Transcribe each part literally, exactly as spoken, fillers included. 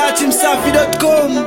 dati msafi dot com.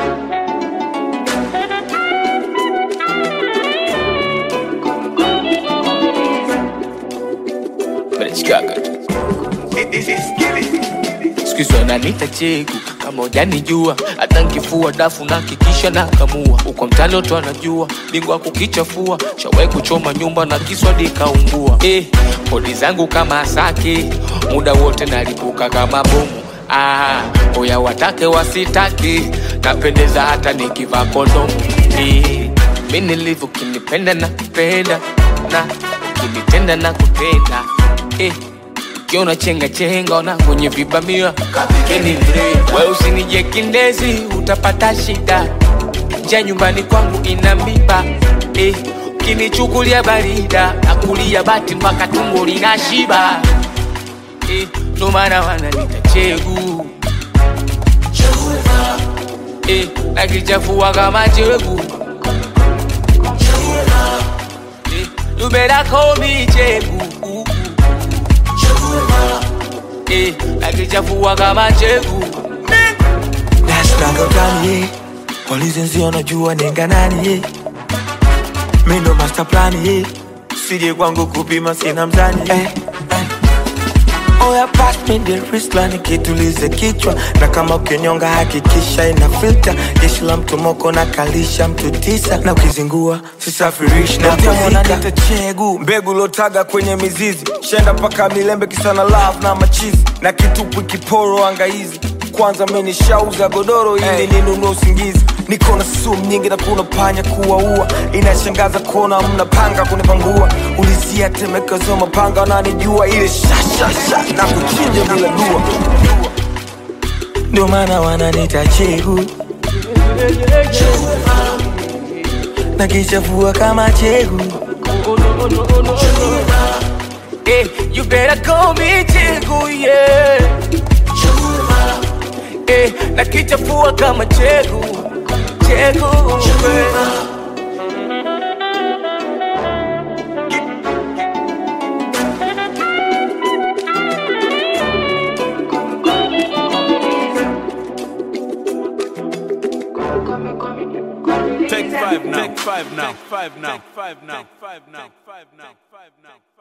Sikizo ananita chegu kama hujanijua, hata nkifua dafu na kikisha na kamua. Uko mtani watu wanajua, bingwa kukichafua, shawai kuchoma nyumba na kiswadi kaungua. Eh, kodi zangu kama asaki, muda wote nalipuka kama bomu. Ah, oya watake wasitaki, napendeza hata nikivaa kondomu. Eh, mimi nilivyo kinipenda na kupenda, na kinitenda na kutenda. Eh, kiona chenga chenga ona kwenye vibamia kapikeni mre. Wewe usinije kindezi utapata shida, njia nyumbani kwangu ina miba. Eh, kinichukulia barida na kulia bati mpaka tumbo linashiba. Eh, ndo maana wananita chegu eh, na kichafua kama chegu eh, you better call me chegu eh, na kichafua kama chegu. Nashitanga utani, polizi nzi wanajua nenga nani. Mendo master plan, sije kwangu kupima sina mzani. eh, eh. Oya pass me the wristline kitulize kichwa, na kama ukinyonga hakikisha ina filter. Jeshi la mtu moko na kalisha mtu tisa, na ukizingua sisafirishi na kuzika. Nita chegu mbegu lotaga kwenye mizizi, shenda paka milembe kisana love na machizi, na kitupu kiporo angaizi. Kwanza mimi shauza godoro ili hey, ninunue usingizi. Niko na sumu nyingi na kuna panya kuwaua, inashangaza kuona mnapanga kunipangua. Ulizia temeka zo mapanga wananijua, ile shasha sha na kuchinja bila dua. Ndio maana wananita chegu, na kichafua kama chegu. Eh, you better call me chegu, yeah. Eh, na kichafua kama chegu, chegu, yeah. Take five now. Take five now. Take five now. Take five now. Take five now. Take five now.